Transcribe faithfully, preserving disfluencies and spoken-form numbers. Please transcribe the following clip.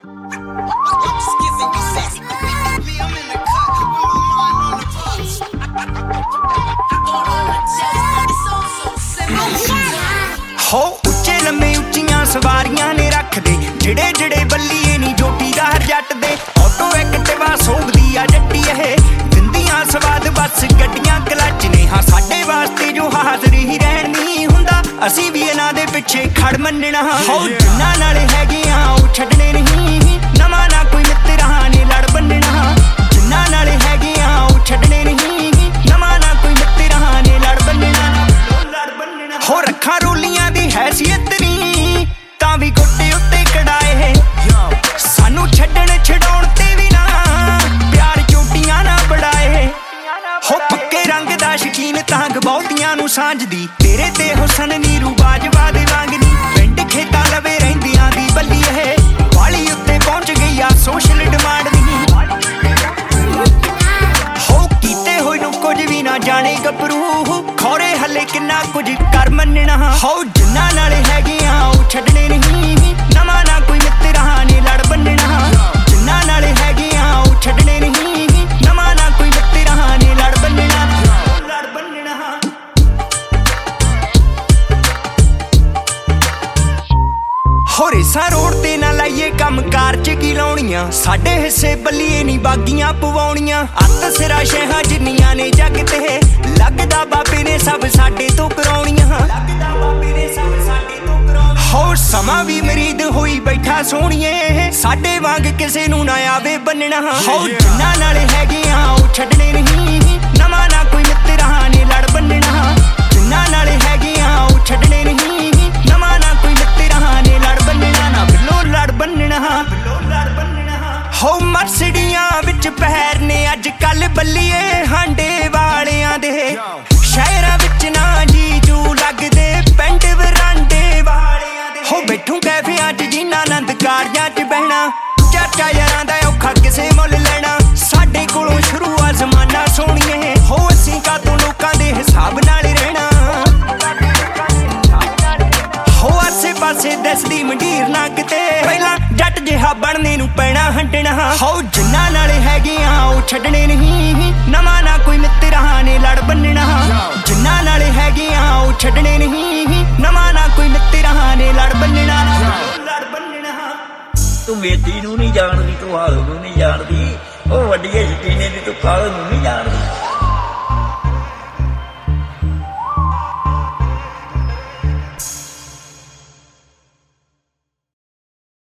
हो उच्चे लम्मे उच्चियां सवारियां ने रख दे जिड़े जिड़े बल्लीए नी जोटीदार जट दे ऑटो एक्टिवा सोभदी आ जट्टी है दिंदियां स्वाद बस गड्डियां क्लच ने हाँ साडे वास्ते जो हाज़र ही रहन नहीं हुंदा असीं भी इन्हां दे पिछे खड़ मन्नना हो जिन्हां नाल हैगे आ ओह छड्डने नहीं नवां ना कोई मित्तरां ने लड़ बन्नना जिन्हां नाल हैगे आ ओह छड्डने नहीं नवां ना कोई मित्तरां ने लड़ बन्नना हो रखा रोलियां दी हैसियत नी तां भी गोटे उत्ते कड़ाए सानू छड्डण छडाउण ते भी ना प्यार चोटियां ना बढ़ाए हो पक्के रंग दा शकीन तांग बहुतियां नू सांझदी तेरे ते हुसन नीरू बाजवा दे वांगनी पिंड खेतां लवे रहिंदियां दी बल्ली है वाली उत्ते पहुंच गई आ सोशल डिमांड दी हो कीते होए नू कुछ भी ना जाने गभरू खौरे हले किन्ना कुछ कर मन्नना हो जिन्हां नाल हैगे आ ओह छड्डने नहीं नवां ना कोई मित्तरां ने लड़ बन्नना जिन्हां नाल हैगे आ ओह छड्डने नहीं नवां ना कोई मित्तरां ने लड़ बन्नना लड़ बन्नना हो रेसां रोड ते ना लाइए कम कार च की लाउणियां साडे हिस्से बल्लीए नी बागियां पवाउणियां अत सिरा शहां जिन्नियां ने जग ते लगदा बाबे ने सब साडे तो कराउणियां लगदा बाबे ने सब साडे तो कराउणियां हो समां भी मरीद होई बैठा सोहणीए साडे वांग किसे नू ना आवे बन्नना हो जिन्हां नाल हैगे आ ओह छड्डने नहीं नवां ना कोई मित्तरां ने लड़ बन्नना जिन्हां नाल हैगे आ ओह छड्डने नहीं नवां ना कोई मित्तरां ने लड़ बन्नना ना बिल्लो लड़ बन्नना बिल्लो लड़ बन्नना हो मर्सडियां विच पैर ने अज कल बल्लीए हांडे वालियां दे शहरां विच ना जीजू लगदे पिंड वरांडे वालियां दे हो बैठू कैफियां च जिन्हां आनंद कारजां च बहना चाचा यारां दा औखा किसे मुੱਲ लेना साडे कोलों शुरू आ जमाना सोहणीए हो असीं कातों लोकां दे हिसाब नाल रहना हो आसे पासे दसदी मंडीर ना किते पहला जट जिहा बनने नू पैना हंडना हो जिन्हां नाल हैगे आ ओह छड्डने नहीं नवां ना कोई मित्तरां ने लड़ बन्नना जिन्हां नाल हैगे आ ओह छड्डने नहीं नवां ना कोई मित्तरां ने लड़ बन्नना लड़ बन्नना तू मेथी नू नहीं जानदी तू हाल नू नहीं जानदी ओ वड्डिए शकीने दी तू काल नू नहीं जानदी।